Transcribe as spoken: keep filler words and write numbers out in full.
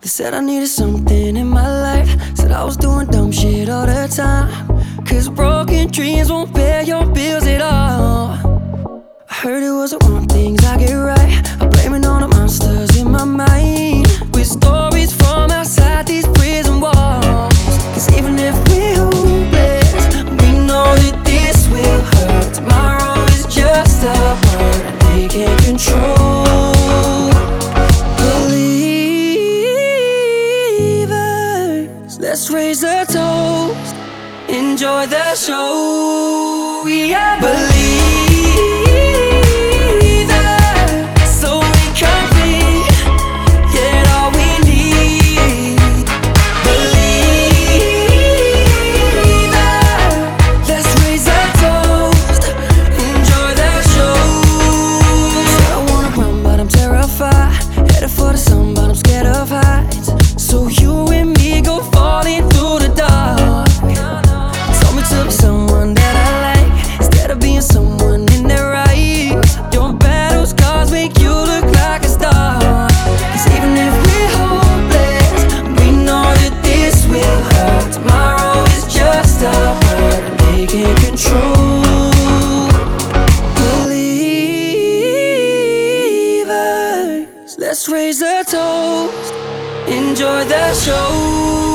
They said I needed something in my life, said I was doing dumb shit all the time, cause broken dreams won't pay your bills at all. I heard it was the wrong things I get right, I'm blaming all the monsters in my mind, with stories from outside these prison walls. Cause even if we're hopeless, we know that this will hurt. Tomorrow is just a word and they can't control. Let's raise a toast, enjoy the show. We are believers, so we complete, get all we need. Believers, let's raise a toast, enjoy the show. Said I wanna run but I'm terrified, headed for the sun but I'm scared of heights. So you and me go falling through the dark. Told me to be someone that I like, instead of being someone in their eyes. Your battle scars make you look like a star. Cause even if we're hopeless, we know that this will hurt. Tomorrow is just a word and they can't control. Believers, let's raise a toast, enjoy the show.